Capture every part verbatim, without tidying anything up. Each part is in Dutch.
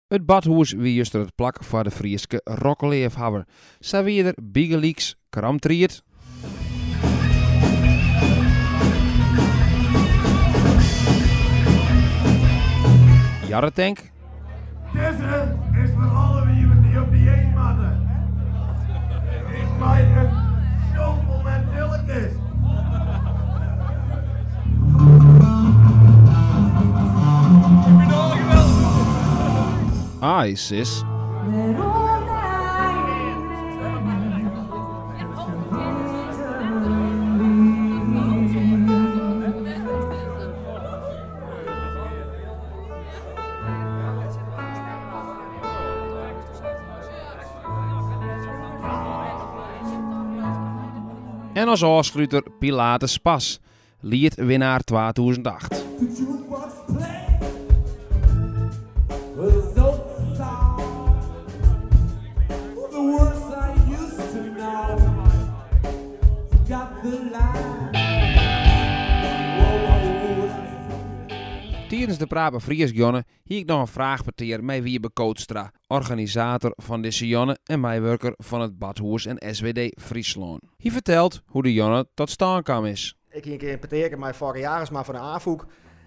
Het badhoes wie juist het plak voor de Frieske rokkeleefhouwer. Zo wie er Bigelieks kramtriet. Jarretank. Deze is voor alle wie die op die één mannen. Is mij een zoveel mentaliteit. Ai, sis. En als afsluiter Pilates Pas, liedwinnaar tweeduizend acht. Tijdens de Praat Fries Jonne hier ik nog een vraag peteer met wie Bekootstra, organisator van deze Jonne en meewerker van het Badhoes en S W D Friesland. Hij vertelt hoe de Jonne tot stand kwam is. Ik ging een keer in Peteer, mijn vorige jaar is maar van de aanvoek.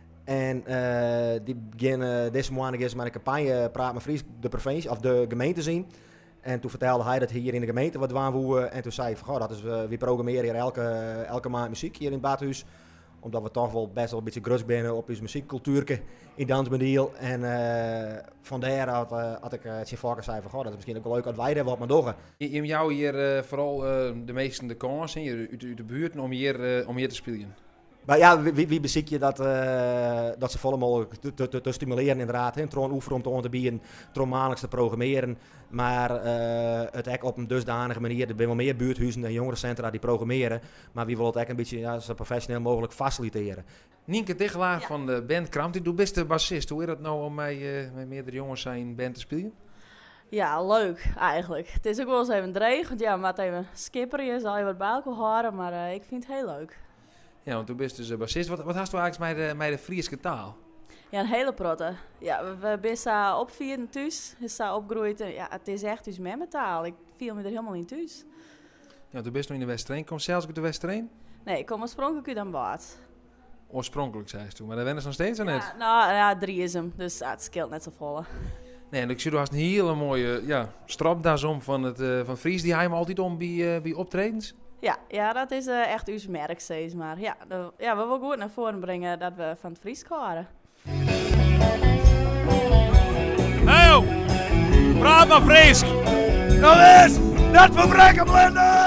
En uh, die beginnen deze maand met een campagne Praat met Fries, de provincie of de gemeente zien. En toen vertelde hij dat hier in de gemeente wat waren we. En toen zei ik van, goh, dat is, uh, we programmeren hier elke, elke maand muziek hier in het Badhuis. Omdat we toch wel best wel een beetje grus zijn op onze muziekcultuur in Dansmediel. En uh, vandaar had, uh, had ik het uh, vaker zei van, goh, dat is misschien ook wel leuk dat wij er wat maar doen. In jou hier uh, vooral uh, de meesten de kans in uit, uit de buurt om hier, uh, om hier te spelen. Maar ja, wie, wie beziek je dat, uh, dat ze volle mogelijk te, te, te, te stimuleren inderdaad. Hè? Tron oefenen om te onderbieden, tron maandelijks te programmeren. Maar uh, het ook op een dusdanige manier. Er zijn wel meer buurthuizen en jongerencentra die programmeren. Maar wie wil het ook een beetje ja, zo professioneel mogelijk faciliteren. Nienke Tichelaar ja. van de band Kramti, doe best de bassist. Hoe is dat nou om met, uh, met meerdere jongens zijn band te spelen? Ja, leuk eigenlijk. Het is ook wel eens even dreig, want ja, maar even skipperen, zal je wat bij elkaar horen. Maar uh, ik vind het heel leuk. Ja, want toen bent dus een bassist. Wat, wat hast u eigenlijk met de, met de Frieske taal? Ja, een hele protte. Ja, we, we zijn opvieren thuis. We zijn opgegroeid. Ja, het is echt dus met mijn taal. Ik viel me er helemaal niet thuis. Ja, toen bent nog in de Westereen. Kom zelfs uit de Westereen? Nee, ik kom oorspronkelijk uit Den Bosch. Oorspronkelijk, zei ze toen. Maar dat wennen ze nog steeds, of ja, net? Nou, ja, drie is hem. Dus ja, het scheelt net zo vol. Nee, en ik zie, du hast een hele mooie ja, stropdas om van het uh, van Fries. Die hij hem altijd om bij, uh, bij optredens. Ja, ja, dat is uh, echt uw merk, steeds maar. Ja, de, ja, we willen goed naar voren brengen dat we van het Fries waren. Hey, praat maar Fries! Nou eens, net van Brekkenblenden!